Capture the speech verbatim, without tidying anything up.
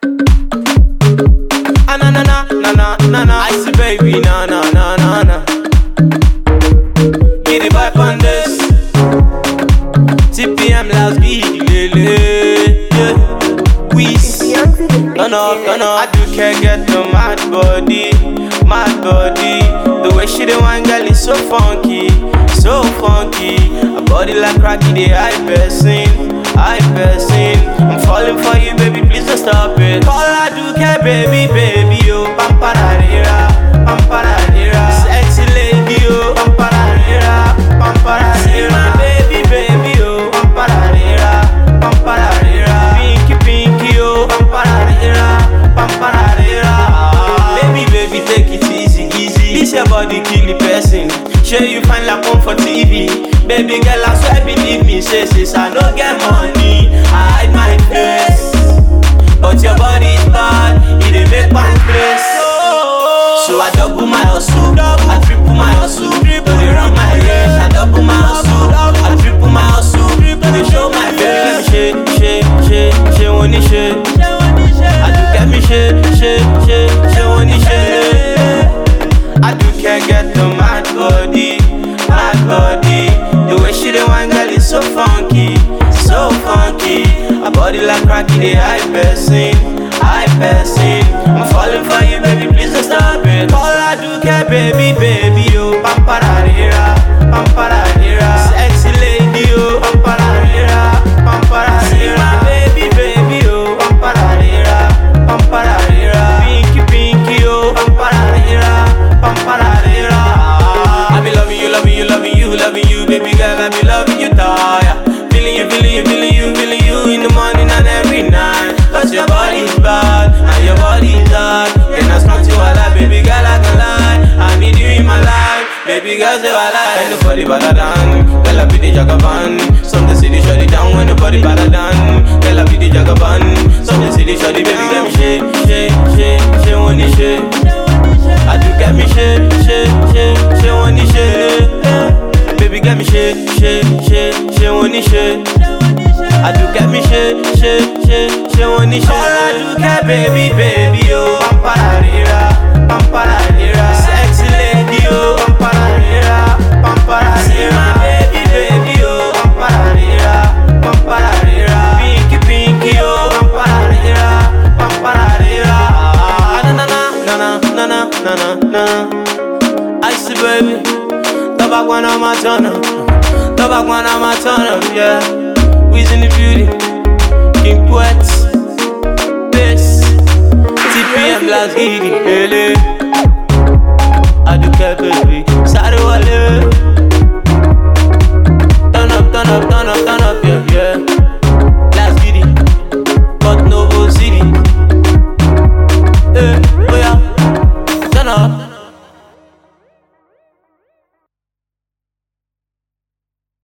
Ah na na na na na na na. I see baby na na na na na. Get the vibe on this. T P M last beat, lele. Yeah. Weez. Turn up, turn up. I do care get the mad body, mad body. The way she the one girl is so funky, so funky. A body like cracky, the high person, high person. I'm falling for you, baby, please don't stop it. All I do care, baby, baby, oh. Pampararira, pampararira. Sexy lady, oh. Pampararira, pampararira. My baby, baby, oh. Pampararira, pampararira. Pinky, pinky, oh. Pampararira, pampararira. Baby, baby, take it easy, easy. This your body kill the person. Sure you find like one for T V. Baby girl, I swear believe me. Say, sis, I no get money, I hide my face. But your body is bad, it dey make one place. So I double my hustle, I triple my hustle. Don't dey run my race. I double my hustle, I triple my hustle. Don't dey show my face. Shake, shake, shake, shake, when it shake. I do get me shake, shake, shake, shake, when it shake. I do can't get the mad body, mad body. The way she the one girl is so funky, so funky. A body like cracky, the high person, high person. I'm falling for you, baby, please don't stop it. All I do care, baby, baby, oh. Pampararira, pampararira. Sexy lady, oh. Pampararira, pampararira. My baby, baby, oh. Pampararira, pampararira. Pinky, pinky, oh. Pampararira, pampararira. I be loving you, loving you, loving you, loving you, baby girl. I be loving you, tire. Feeling you, feeling you, feeling you, feeling you in the morning and every night. Cause your body is bad and your body is hard. And I strong to a lie, baby girl, I can lie. I need you in my life, baby girl, say I lie. When the body better than, girl, I be the jagaban. Some they say they shut it down when the body better than. Girl, I be the jagaban. Some they say they shut it, baby, get me shake, shake, shake, shake, when it shake. I do get me shake, shake, shake, shake, when it shake. Baby, get me shake, shake, shake, shake, when it shake. I do get me shake, shake, shake, shake, when it shake. All I do get, baby, baby, oh. Pampararira, pampararira. Sexy lady, oh. Pampararira, pampararira. My baby, baby, oh. Pampararira, pampararira. Pinky, pinky, oh. Pampararira, pampararira. Na na na na na na na na na. I see, baby. Tabak when I'm a turn up, tabak when I'm a turn up, yeah. Weez in the beauty, King Poet, Bass, T P M Last Gigi, Hele. I do care.